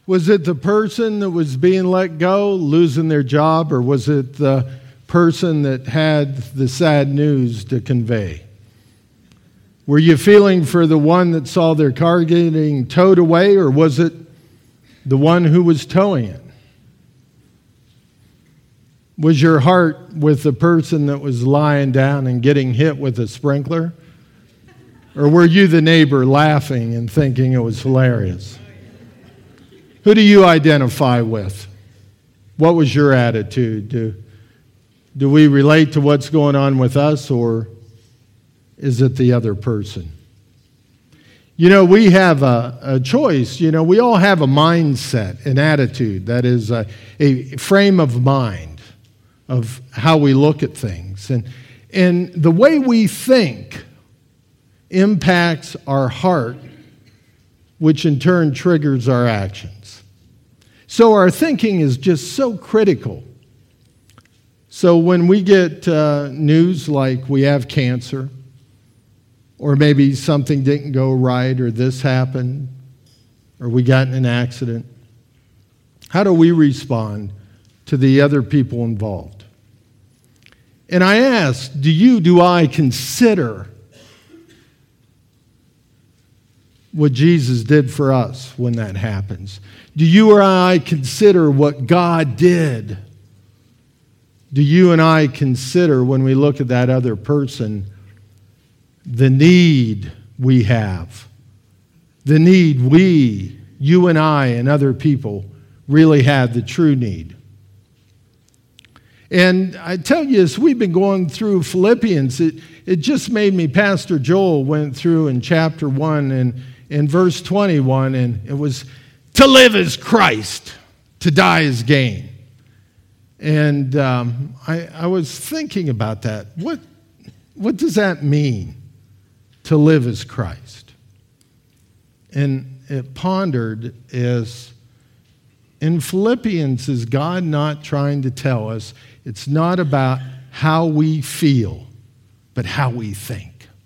Was it the person that was being let go, losing their job, or was it the person that had the sad news to convey? Were you feeling for the one that saw their car getting towed away, or was it the one who was towing it? Was your heart with the person that was lying down and getting hit with a sprinkler? Or were you the neighbor laughing and thinking it was hilarious? Who do you identify with? What was your attitude? Do we relate to what's going on with us, or is it the other person? We have a choice. We all have a mindset, an attitude. That is a frame of mind of how we look at things. And the way we think impacts our heart, which in turn triggers our actions. So our thinking is just so critical. So when we get news like we have cancer, or maybe something didn't go right, or this happened, or we got in an accident, how do we respond to the other people involved? And I ask, do I consider what Jesus did for us when that happens? Do you or I consider what God did? Do you and I consider, when we look at that other person, the need we have? The need you and I and other people really have, the true need. And I tell you, as we've been going through Philippians, it just made me, Pastor Joel went through in chapter 1 and in verse 21, and it was, to live is Christ, to die is gain. And I was thinking about that. What does that mean, to live as Christ? And it pondered is, in Philippians, is God not trying to tell us it's not about how we feel, but how we think?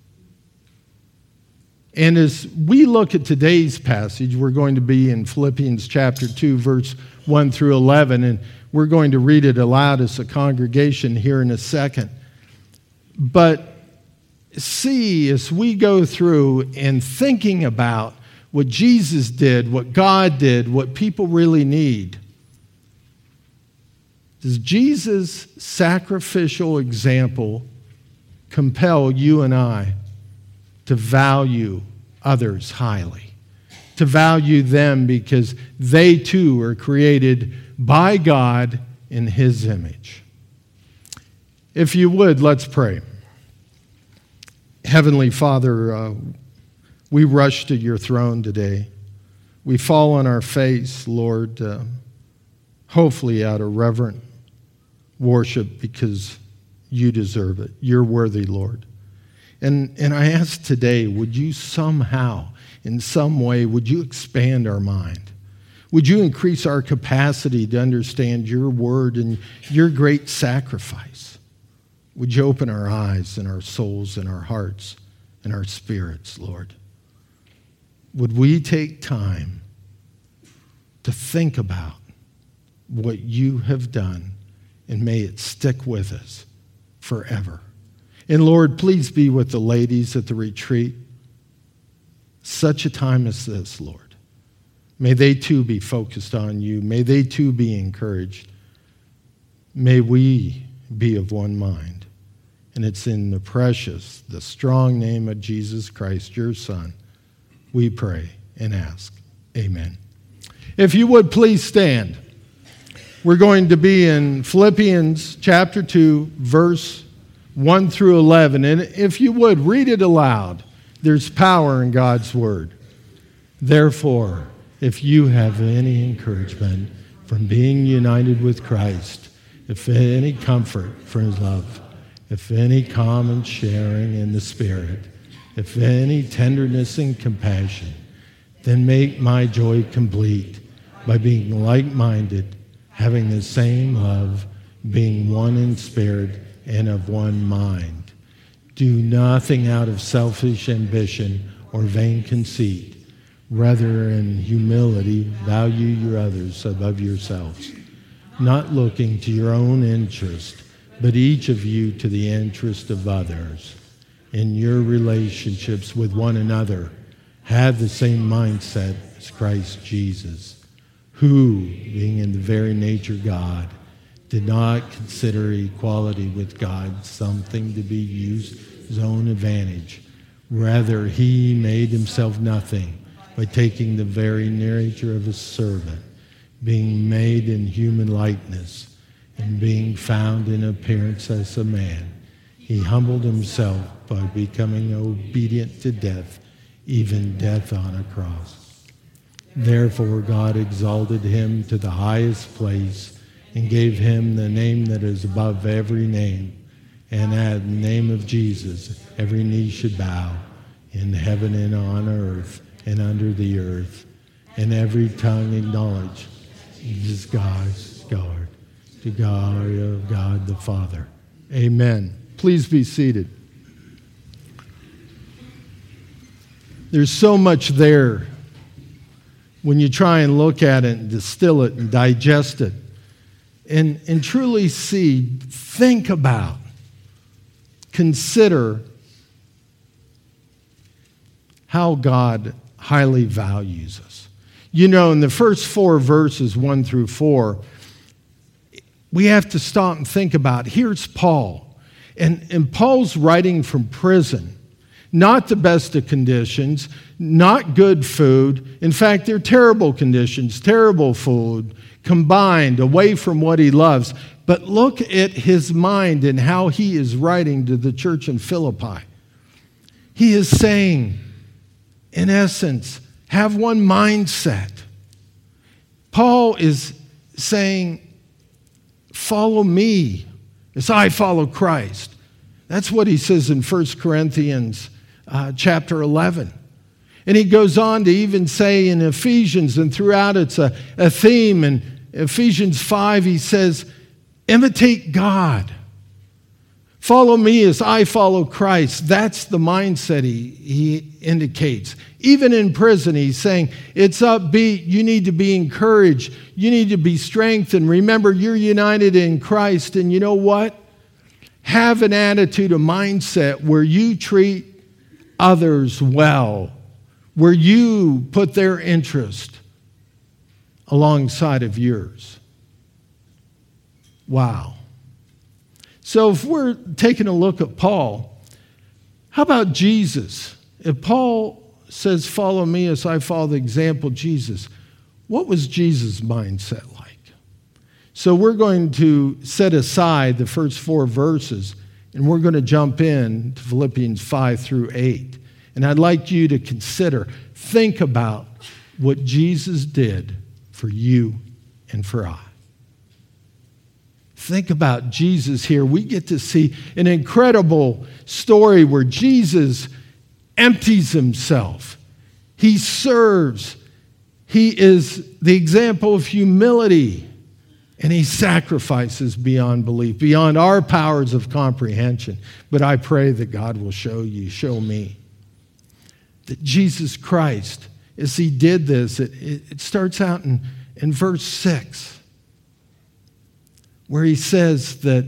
And as we look at today's passage, we're going to be in Philippians chapter 2, verse 1 through 11, and we're going to read it aloud as a congregation here in a second. But see, as we go through and thinking about what Jesus did, what God did, what people really need, does Jesus' sacrificial example compel you and I to value others highly, to value them because they too are created by God in His image? If you would, let's pray. Heavenly Father, we rush to your throne today. We fall on our face, Lord, hopefully out of reverent worship because you deserve it. You're worthy, Lord. And I ask today, would you somehow, in some way, would you expand our mind? Would you increase our capacity to understand your word and your great sacrifice? Would you open our eyes and our souls and our hearts and our spirits, Lord? Would we take time to think about what you have done, and may it stick with us forever. And Lord, please be with the ladies at the retreat. Such a time as this, Lord. May they too be focused on you. May they too be encouraged. May we be of one mind. And it's in the precious, the strong name of Jesus Christ, your Son, we pray and ask. Amen. If you would please stand. We're going to be in Philippians chapter 2, verse 1 through 11. And if you would, read it aloud. There's power in God's word. Therefore, if you have any encouragement from being united with Christ, if any comfort from his love, if any common sharing in the Spirit, if any tenderness and compassion, then make my joy complete by being like-minded, having the same love, being one in spirit and of one mind. Do nothing out of selfish ambition or vain conceit, Rather, in humility, value your others above yourselves, not looking to your own interest, but each of you to the interest of others. In your relationships with one another, have the same mindset as Christ Jesus, who, being in the very nature God, did not consider equality with God something to be used to his own advantage. Rather, he made himself nothing by taking the very nature of a servant, being made in human likeness, and being found in appearance as a man. He humbled himself by becoming obedient to death, even death on a cross. Therefore God exalted him to the highest place and gave him the name that is above every name, and at the name of Jesus every knee should bow, in heaven and on earth and under the earth, and every tongue acknowledge Jesus God, to God of God the Father. Amen. Please be seated. There's so much there when you try and look at it and distill it and digest it and truly see, think about, consider how God highly values us. You know, in the first 4 verses, 1 through 4, we have to stop and think about, here's Paul. And Paul's writing from prison. Not the best of conditions, not good food. In fact, they're terrible conditions, terrible food, combined, away from what he loves. But look at his mind and how he is writing to the church in Philippi. He is saying, in essence, have one mindset. Paul is saying, follow me as I follow Christ. That's what he says in 1 Corinthians chapter 11. And he goes on to even say in Ephesians, and throughout it's a theme. In Ephesians 5, he says, imitate God. Follow me as I follow Christ. That's the mindset he indicates. Even in prison, he's saying, it's upbeat. You need to be encouraged. You need to be strengthened. Remember, you're united in Christ. And you know what? Have an attitude, a mindset where you treat others well, where you put their interest alongside of yours. Wow. So if we're taking a look at Paul, how about Jesus? If Paul says, follow me as I follow the example of Jesus, what was Jesus' mindset like? So we're going to set aside the first 4 verses, and we're going to jump in to Philippians 5 through 8. And I'd like you to consider, think about what Jesus did for you and for I. Think about Jesus here. We get to see an incredible story where Jesus empties himself. He serves. He is the example of humility. And he sacrifices beyond belief, beyond our powers of comprehension. But I pray that God will show me, that Jesus Christ, as he did this, it starts out in verse 6, where he says that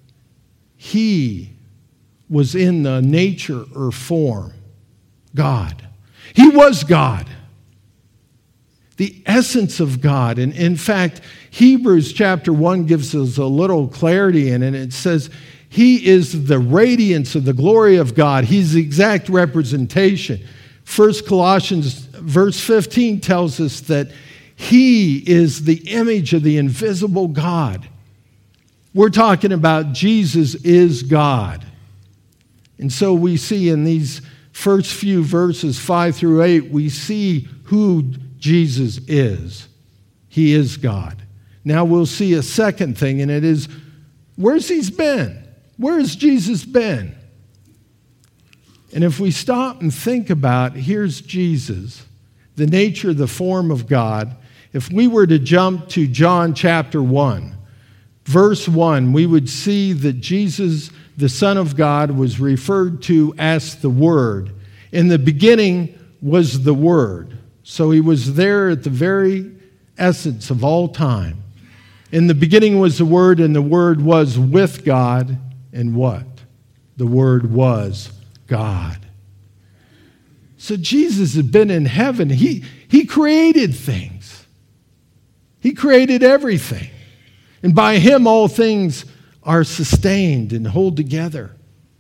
he was in the nature or form God. He was God, the essence of God. And in fact, Hebrews chapter 1 gives us a little clarity in it. It says, he is the radiance of the glory of God. He's the exact representation. 1 Colossians verse 15 tells us that he is the image of the invisible God. We're talking about Jesus is God. And so we see in these first few verses, 5 through 8, we see who Jesus is. He is God. Now we'll see a second thing, and it is, where's he been? Where has Jesus been? And if we stop and think about, here's Jesus, the nature, the form of God. If we were to jump to John chapter 1, verse 1, we would see that Jesus, the Son of God, was referred to as the Word. In the beginning was the Word. So he was there at the very essence of all time. In the beginning was the Word, and the Word was with God. And what? The Word was God. So Jesus had been in heaven. He created things. He created everything. And by him all things are sustained and hold together.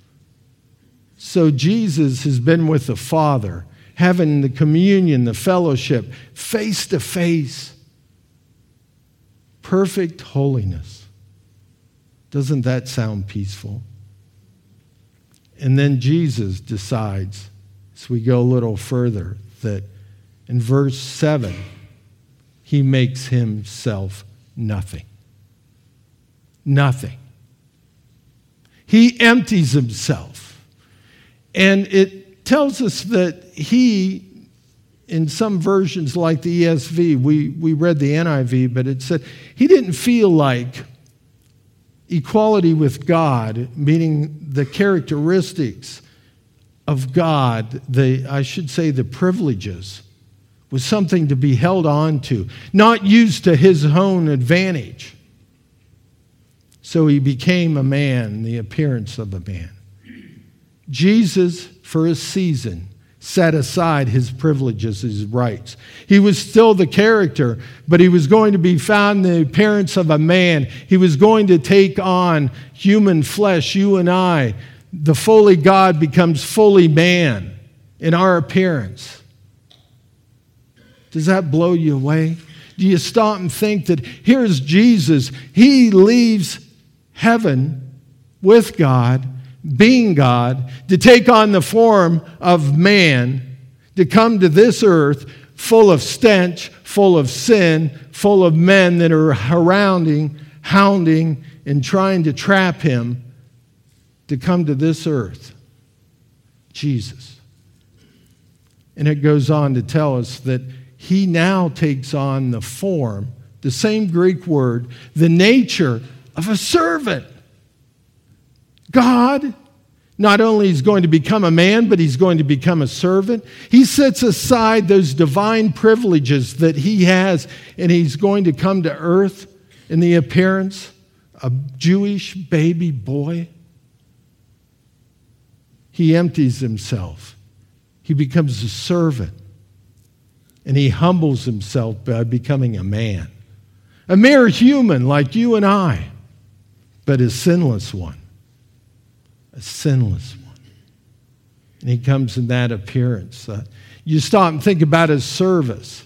So Jesus has been with the Father, having the communion, the fellowship, face to face. Perfect holiness. Doesn't that sound peaceful? And then Jesus decides, as we go a little further, that in verse 7, he makes himself nothing. Nothing. He empties himself. And it tells us that he, in some versions like the ESV, we read the NIV, but it said he didn't feel like equality with God, meaning the characteristics of God, the privileges, was something to be held on to, not used to his own advantage. So he became a man, the appearance of a man. Jesus, for a season, set aside his privileges, his rights. He was still the character, but he was going to be found in the appearance of a man. He was going to take on human flesh, you and I. The fully God becomes fully man in our appearance. Does that blow you away? Do you stop and think that here's Jesus. He leaves heaven with God, being God, to take on the form of man, to come to this earth full of stench, full of sin, full of men that are hounding, and trying to trap him, to come to this earth. Jesus. And it goes on to tell us that he now takes on the form, the same Greek word, the nature of a servant. God not only is going to become a man, but he's going to become a servant. He sets aside those divine privileges that he has, and he's going to come to earth in the appearance of a Jewish baby boy. He empties himself. He becomes a servant. And he humbles himself by becoming a man. A mere human like you and I, but a sinless one. A sinless one. And he comes in that appearance. You stop and think about his service.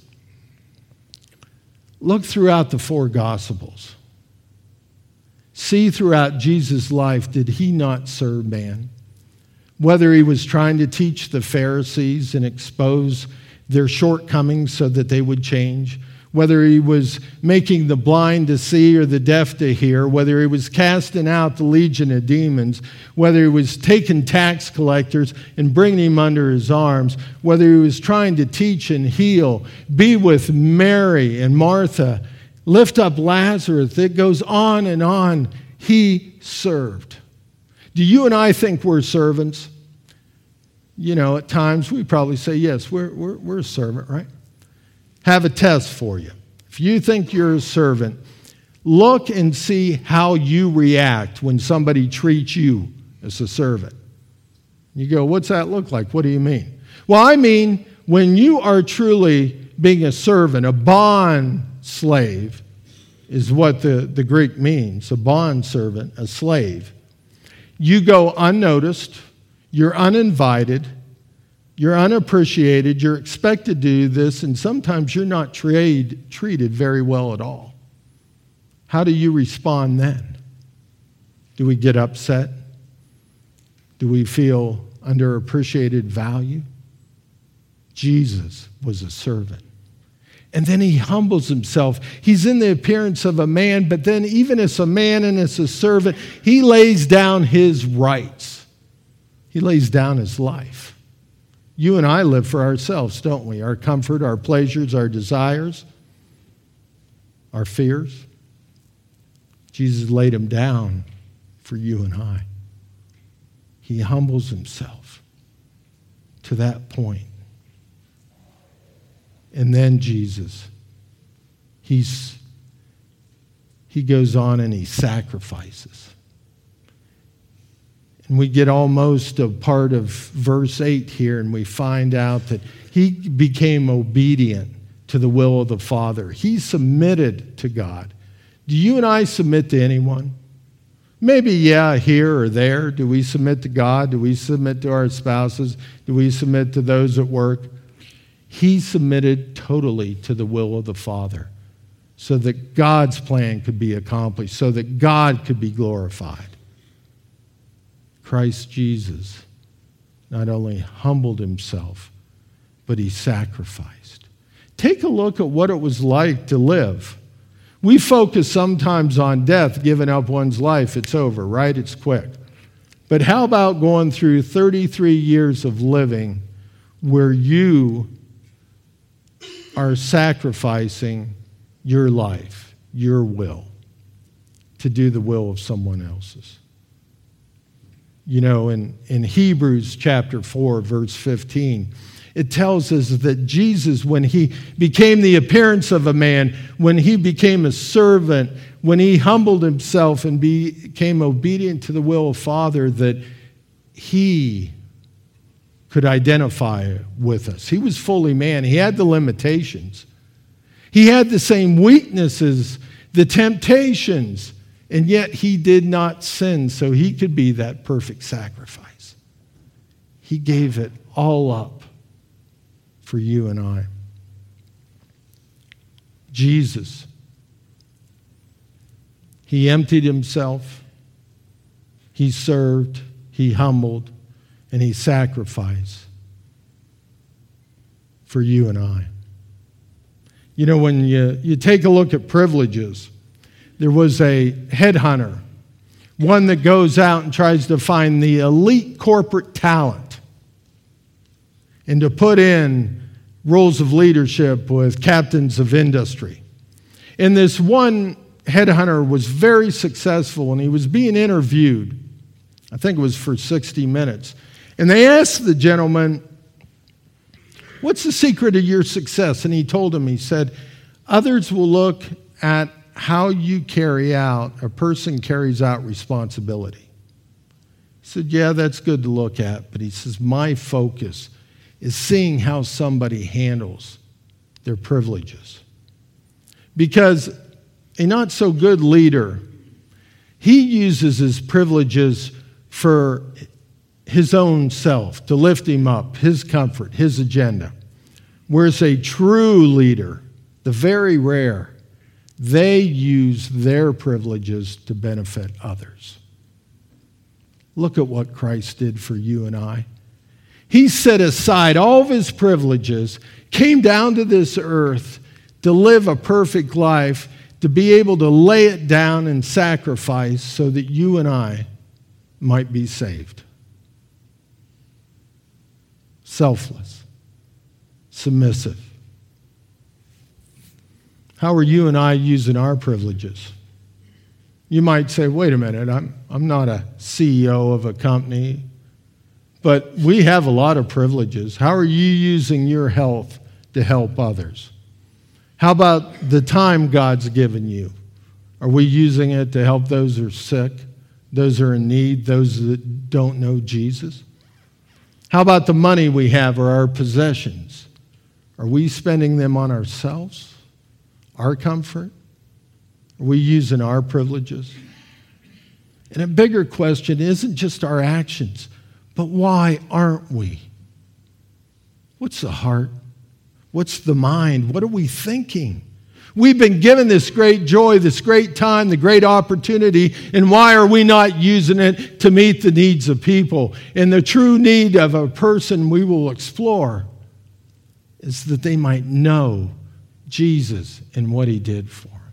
Look throughout the four Gospels. See throughout Jesus' life, did he not serve man? Whether he was trying to teach the Pharisees and expose their shortcomings so that they would change, whether he was making the blind to see or the deaf to hear, whether he was casting out the legion of demons, whether he was taking tax collectors and bringing them under his arms, whether he was trying to teach and heal, be with Mary and Martha, lift up Lazarus, it goes on and on. He served. Do you and I think we're servants? You know, at times we probably say, yes, we're a servant, right? Have a test for you. If you think you're a servant, look and see how you react when somebody treats you as a servant. You go, what's that look like? What do you mean? Well, I mean, when you are truly being a servant, a bond slave is what the Greek means, a bond servant, a slave. You go unnoticed, you're uninvited, you're unappreciated, you're expected to do this, and sometimes you're not treated very well at all. How do you respond then? Do we get upset? Do we feel underappreciated value? Jesus was a servant. And then he humbles himself. He's in the appearance of a man, but then even as a man and as a servant, he lays down his rights. He lays down his life. You and I live for ourselves, don't we? Our comfort, our pleasures, our desires, our fears. Jesus laid them down for you and I. He humbles himself to that point. And then Jesus, he goes on and he sacrifices. And we get almost a part of verse 8 here, and we find out that he became obedient to the will of the Father. He submitted to God. Do you and I submit to anyone? Maybe, yeah, here or there. Do we submit to God? Do we submit to our spouses? Do we submit to those at work? He submitted totally to the will of the Father so that God's plan could be accomplished, so that God could be glorified. Christ Jesus not only humbled himself, but he sacrificed. Take a look at what it was like to live. We focus sometimes on death, giving up one's life. It's over, right? It's quick. But how about going through 33 years of living where you are sacrificing your life, your will, to do the will of someone else's? You know, in Hebrews chapter 4, verse 15, it tells us that Jesus, when he became the appearance of a man, when he became a servant, when he humbled himself and became obedient to the will of Father, that he could identify with us. He was fully man. He had the limitations. He had the same weaknesses, the temptations, and yet he did not sin, so he could be that perfect sacrifice. He gave it all up for you and I. Jesus, he emptied himself, he served, he humbled, and he sacrificed for you and I. You know, when you take a look at privileges, there was a headhunter, one that goes out and tries to find the elite corporate talent and to put in roles of leadership with captains of industry. And this one headhunter was very successful, and he was being interviewed. I think it was for 60 minutes. And they asked the gentleman, "What's the secret of your success?" And he told him, he said, "Others will look at how you a person carries out responsibility." He said, "Yeah, that's good to look at." But he says, "My focus is seeing how somebody handles their privileges." Because a not so good leader, he uses his privileges for his own self, to lift him up, his comfort, his agenda. Whereas a true leader, the very rare, they use their privileges to benefit others. Look at what Christ did for you and I. He set aside all of his privileges, came down to this earth to live a perfect life, to be able to lay it down and sacrifice so that you and I might be saved. Selfless, submissive. How are you and I using our privileges? You might say, "Wait a minute, I'm not a CEO of a company, but we have a lot of privileges. How are you using your health to help others? How about the time God's given you? Are we using it to help those who are sick, those who are in need, those that don't know Jesus? How about the money we have or our possessions? Are we spending them on ourselves, our comfort? Are we using our privileges? And a bigger question isn't just our actions, but why aren't we? What's the heart? What's the mind? What are we thinking? We've been given this great joy, this great time, the great opportunity, and why are we not using it to meet the needs of people? And the true need of a person we will explore is that they might know Jesus and what he did for them.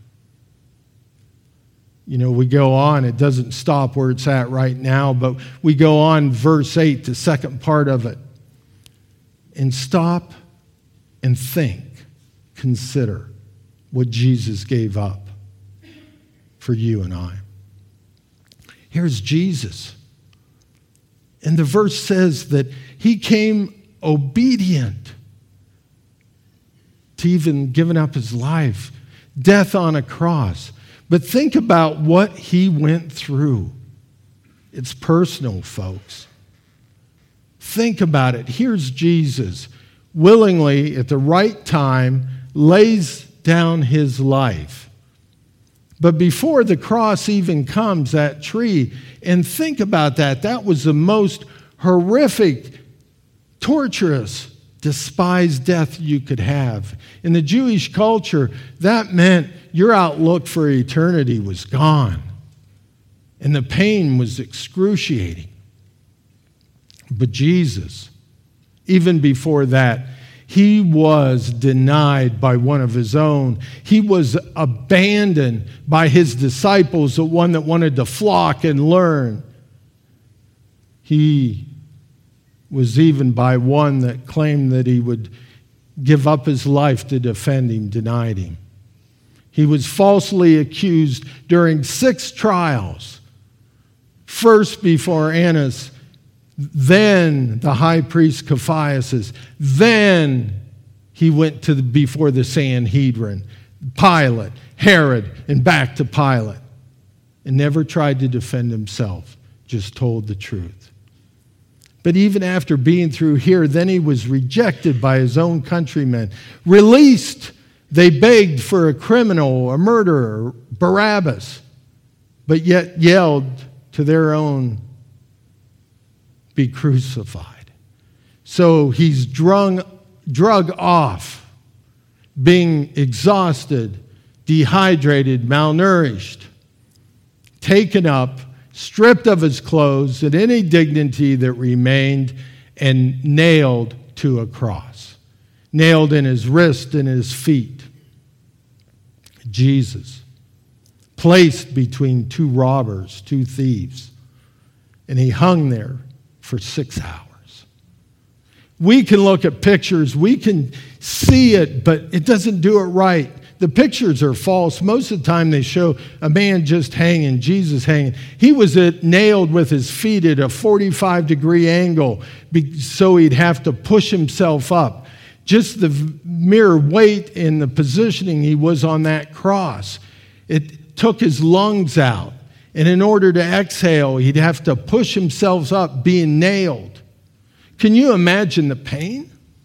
You know, we go on, it doesn't stop where it's at right now, but we go on, verse 8, the second part of it. And stop and think, consider what Jesus gave up for you and I. Here's Jesus. And the verse says that he came obedient to even giving up his life, death on a cross. But think about what he went through. It's personal, folks. Think about it. Here's Jesus willingly, at the right time, lays down his life. But before the cross even comes, that tree, and think about that. That was the most horrific, torturous, despised death you could have. In the Jewish culture, that meant your outlook for eternity was gone. And the pain was excruciating. But Jesus, even before that, he was denied by one of his own. He was abandoned by his disciples, the one that wanted to flock and learn. He was even by one that claimed that he would give up his life to defend him, denied him. He was falsely accused during 6 trials. First before Annas, then the high priest Caiaphas, then he went before the Sanhedrin, Pilate, Herod, and back to Pilate, and never tried to defend himself, just told the truth. But even after being through here, then he was rejected by his own countrymen. Released, they begged for a criminal, a murderer, Barabbas, but yet yelled to their own, be crucified. So he's drug off, being exhausted, dehydrated, malnourished, taken up, stripped of his clothes and any dignity that remained, and nailed to a cross. Nailed in his wrist and his feet. Jesus, placed between 2 robbers, 2 thieves, and he hung there for 6 hours. We can look at pictures, we can see it, but it doesn't do it right. The pictures are false. Most of the time they show a man just hanging, Jesus hanging. He was nailed with his feet at a 45-degree angle so he'd have to push himself up. Just the mere weight and the positioning he was on that cross, it took his lungs out. And in order to exhale, he'd have to push himself up being nailed. Can you imagine the pain?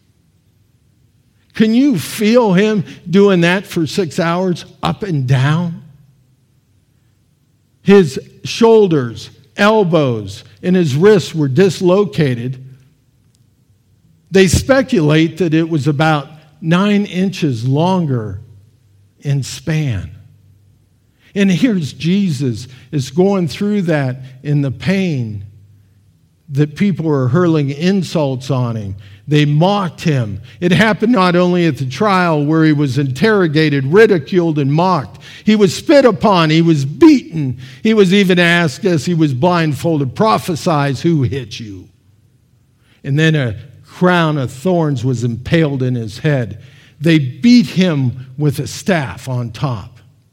Can you feel him doing that for 6 hours, up and down? His shoulders, elbows, and his wrists were dislocated. They speculate that it was about 9 inches longer in span. And here's Jesus is going through that in the pain that people are hurling insults on him. They mocked him. It happened not only at the trial where he was interrogated, ridiculed, and mocked. He was spit upon. He was beaten. He was even asked as he was blindfolded, prophesize who hit you. And then a crown of thorns was impaled in his head. They beat him with a staff on top.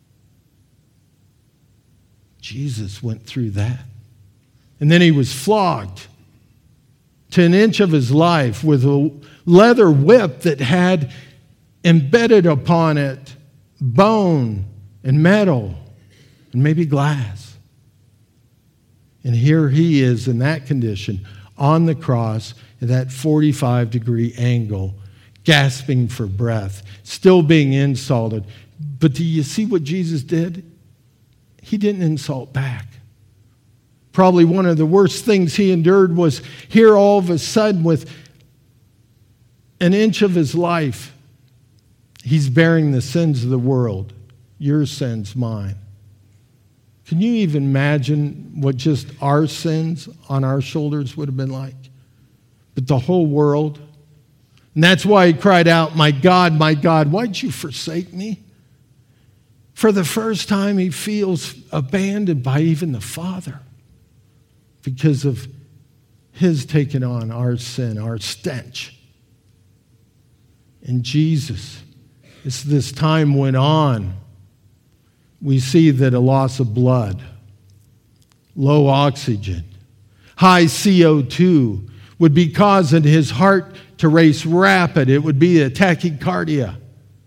Jesus went through that. And then he was flogged to an inch of his life with a leather whip that had embedded upon it bone and metal and maybe glass. And here he is in that condition on the cross at that 45-degree angle, gasping for breath, still being insulted. But do you see what Jesus did? He didn't insult back. Probably one of the worst things he endured was here all of a sudden with an inch of his life, he's bearing the sins of the world. Your sins, mine. Can you even imagine what just our sins on our shoulders would have been like? But the whole world. And that's why he cried out, my God, why'd you forsake me? For the first time, he feels abandoned by even the Father because of his taking on our sin, our stench. And Jesus, as this time went on, we see that a loss of blood, low oxygen, high CO2 would be causing his heart to race rapid. It would be a tachycardia.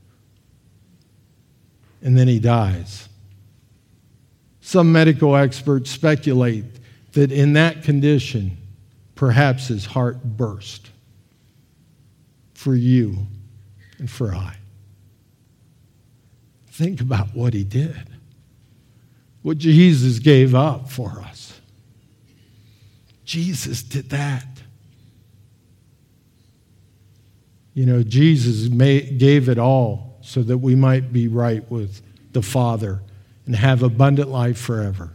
and then he dies. Some medical experts speculate that in that condition, perhaps his heart burst for you and for I. Think about what he did, what Jesus gave up for us. Jesus did that. You know, Jesus gave it all so that we might be right with the Father and have abundant life forever.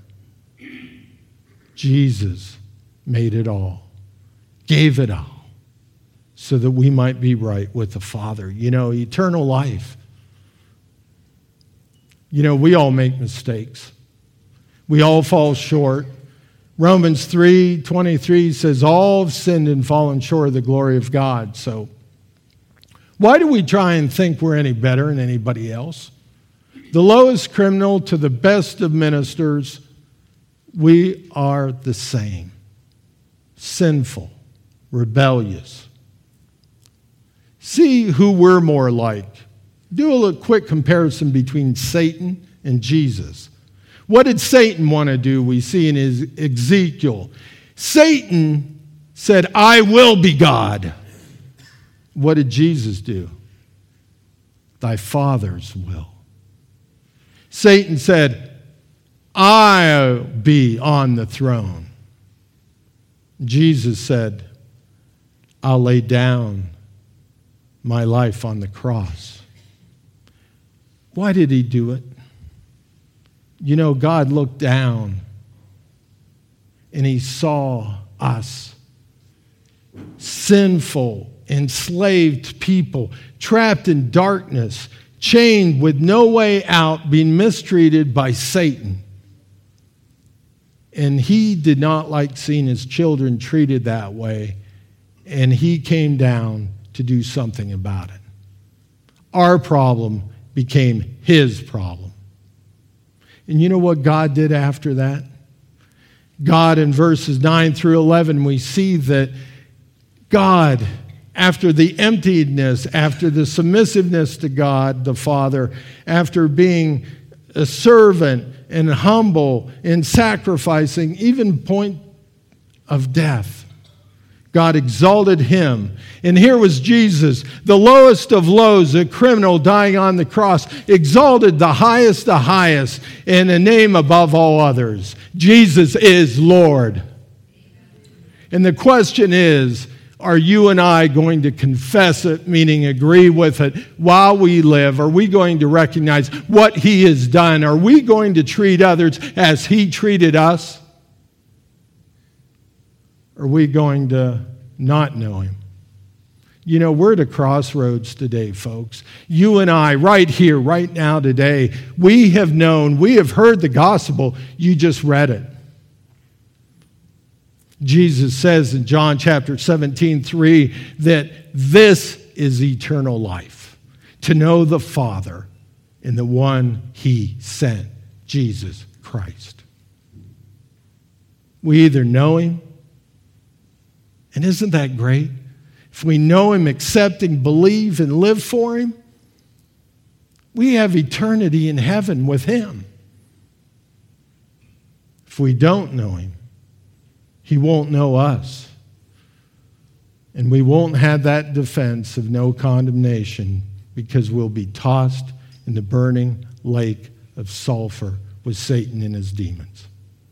Jesus made it all, gave it all, so that we might be right with the Father. You know, eternal life. You know, we all make mistakes. We all fall short. Romans 3:23 says, all have sinned and fallen short of the glory of God. So why do we try and think we're any better than anybody else? The lowest criminal to the best of ministers, we are the same. Sinful, rebellious. See who we're more like. Do a quick comparison between Satan and Jesus. What did Satan want to do? We see in Ezekiel. Satan said, I will be God. What did Jesus do? Thy Father's will. Satan said, I'll be on the throne. Jesus said, I'll lay down my life on the cross. Why did he do it? You know, God looked down and he saw us, sinful, enslaved people, trapped in darkness, chained with no way out, being mistreated by Satan. And he did not like seeing his children treated that way, and he came down to do something about it. Our problem became his problem. And you know what God did after that? God, in verses 9 through 11, we see that God, after the emptiness, after the submissiveness to God the Father, after being a servant and humble and sacrificing, even point of death, God exalted him. And here was Jesus, the lowest of lows, a criminal dying on the cross, exalted the highest in a name above all others. Jesus is Lord. And the question is, are you and I going to confess it, meaning agree with it while we live? Are we going to recognize what he has done? Are we going to treat others as he treated us? Are we going to not know him? You know, we're at a crossroads today, folks. You and I, right here, right now, today, we have known, we have heard the gospel. You just read it. Jesus says in John chapter 17:3 that this is eternal life, to know the Father and the one he sent, Jesus Christ. We either know him, and isn't that great? If we know him, accept him, believe, and live for him, we have eternity in heaven with him. If we don't know him, he won't know us. And we won't have that defense of no condemnation because we'll be tossed in the burning lake of sulfur with Satan and his demons.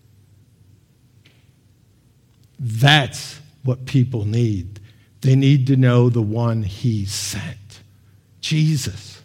That's what people need. They need to know the one he sent. Jesus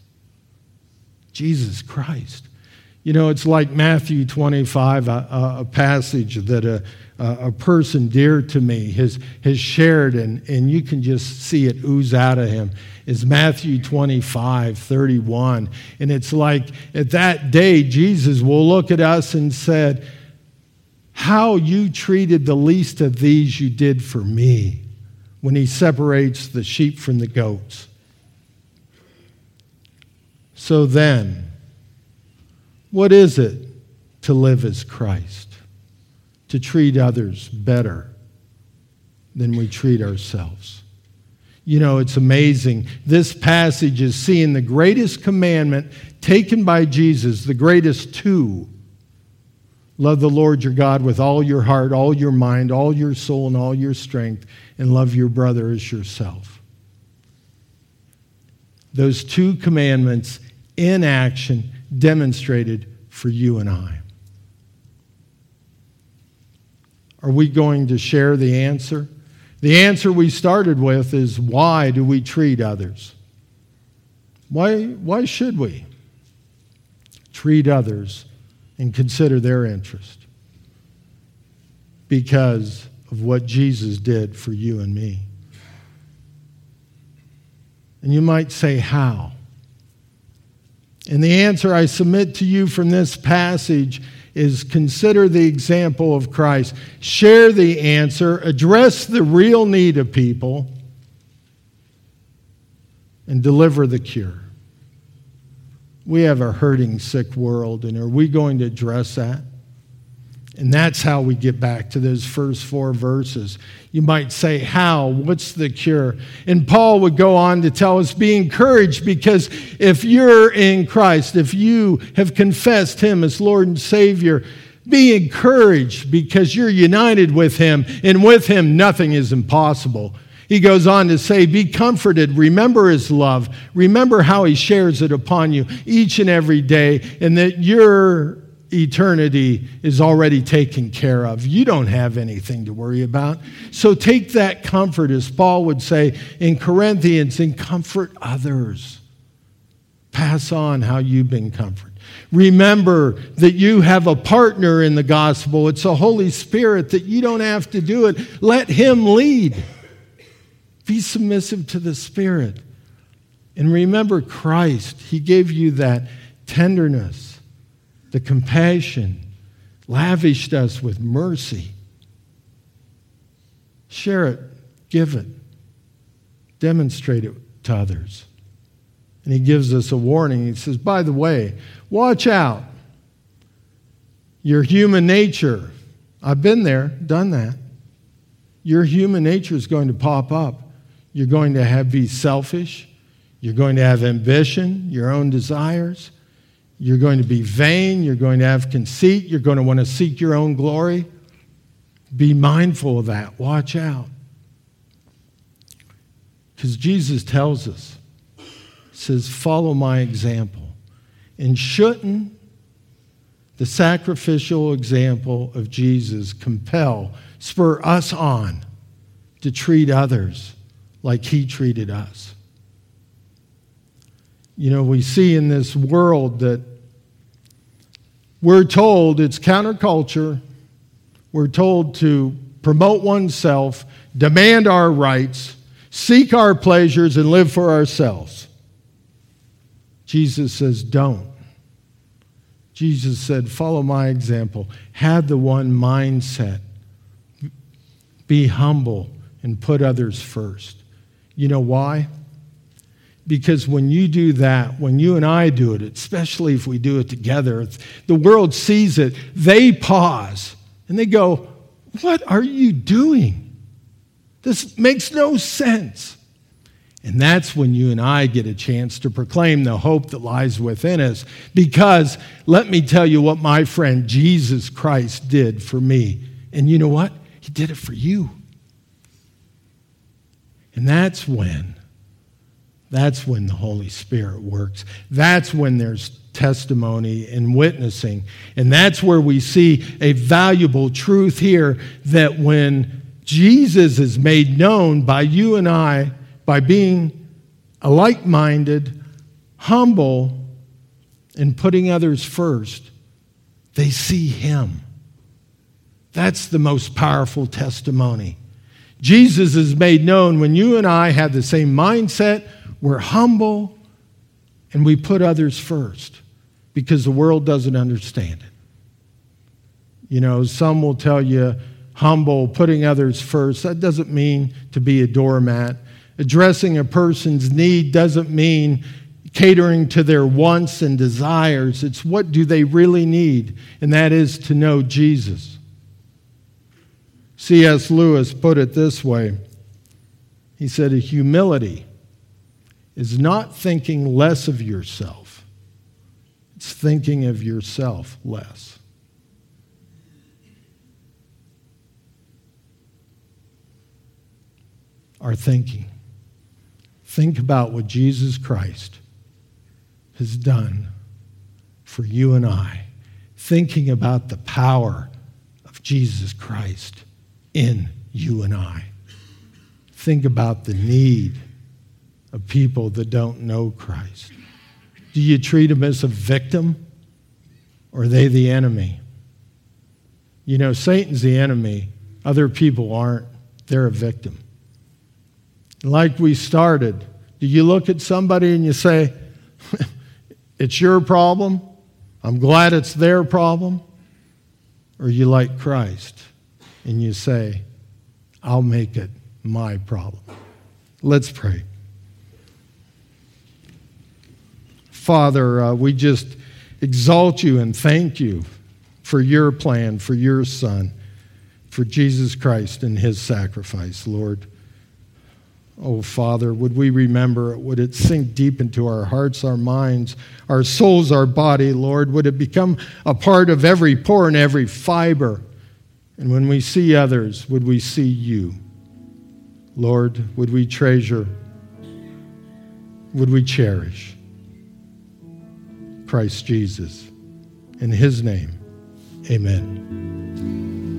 Christ. You know, it's like Matthew 25, a passage that a person dear to me has shared, and you can just see it ooze out of him, is Matthew 25:31. And it's like at that day, Jesus will look at us and said, how you treated the least of these you did for me, when he separates the sheep from the goats. So then, what is it to live as Christ? To treat others better than we treat ourselves. You know, it's amazing. This passage is seeing the greatest commandment taken by Jesus, the greatest two. Love the Lord your God with all your heart, all your mind, all your soul, and all your strength, and love your brother as yourself. Those two commandments in action demonstrated for you and I. Are we going to share the answer? The answer we started with is, why do we treat others? Why should we treat others and consider their interest? Because of what Jesus did for you and me. And you might say, how? And the answer I submit to you from this passage is, consider the example of Christ. Share the answer. Address the real need of people. And deliver the cure. We have a hurting, sick world, and are we going to address that? And that's how we get back to those first 4 verses. You might say, how? What's the cure? And Paul would go on to tell us, be encouraged, because if you're in Christ, if you have confessed Him as Lord and Savior, be encouraged because you're united with Him, and with Him nothing is impossible. He goes on to say, be comforted, remember His love, remember how He shares it upon you each and every day, and that your eternity is already taken care of. You don't have anything to worry about. So take that comfort, as Paul would say in Corinthians, and comfort others. Pass on how you've been comforted. Remember that you have a partner in the gospel. It's the Holy Spirit, that you don't have to do it. Let Him lead. Be submissive to the Spirit. And remember Christ. He gave you that tenderness, the compassion, lavished us with mercy. Share it, give it, demonstrate it to others. And he gives us a warning. He says, by the way, watch out. Your human nature, I've been there, done that. Your human nature is going to pop up. You're going to be selfish. You're going to have ambition, your own desires. You're going to be vain. You're going to have conceit. You're going to want to seek your own glory. Be mindful of that. Watch out. Because Jesus tells us, says, follow my example. And shouldn't the sacrificial example of Jesus spur us on to treat others like He treated us? You know, we see in this world that we're told it's counterculture. We're told to promote oneself, demand our rights, seek our pleasures, and live for ourselves. Jesus says, don't. Jesus said, follow my example. Have the one mindset. Be humble and put others first. You know why? Because when you do that, when you and I do it, especially if we do it together, the world sees it, they pause and they go, what are you doing? This makes no sense. And that's when you and I get a chance to proclaim the hope that lies within us. Because let me tell you what my friend Jesus Christ did for me. And you know what? He did it for you. And that's when the Holy Spirit works. That's when there's testimony and witnessing. And that's where we see a valuable truth here, that when Jesus is made known by you and I, by being a like-minded, humble, and putting others first, they see Him. That's the most powerful testimony. Jesus is made known when you and I have the same mindset. We're humble, and we put others first because the world doesn't understand it. You know, some will tell you humble, putting others first. That doesn't mean to be a doormat. Addressing a person's need doesn't mean catering to their wants and desires. It's what do they really need, and that is to know Jesus. C.S. Lewis put it this way. He said, humility is not thinking less of yourself. It's thinking of yourself less. Our thinking. Think about what Jesus Christ has done for you and I. Thinking about the power of Jesus Christ in you and I. Think about the need of people that don't know Christ. Do you treat them as a victim, or are they the enemy? You know, Satan's the enemy. Other people aren't. They're a victim. Like we started, do you look at somebody and you say, it's your problem? I'm glad it's their problem? Or you like Christ and you say, I'll make it my problem. Let's pray. Father, we just exalt you and thank you for your plan, for your Son, for Jesus Christ and his sacrifice, Lord. Oh, Father, would we remember it? Would it sink deep into our hearts, our minds, our souls, our body, Lord? Would it become a part of every pore and every fiber? And when we see others, would we see you? Lord, would we treasure? Would we cherish Christ Jesus? In his name, amen.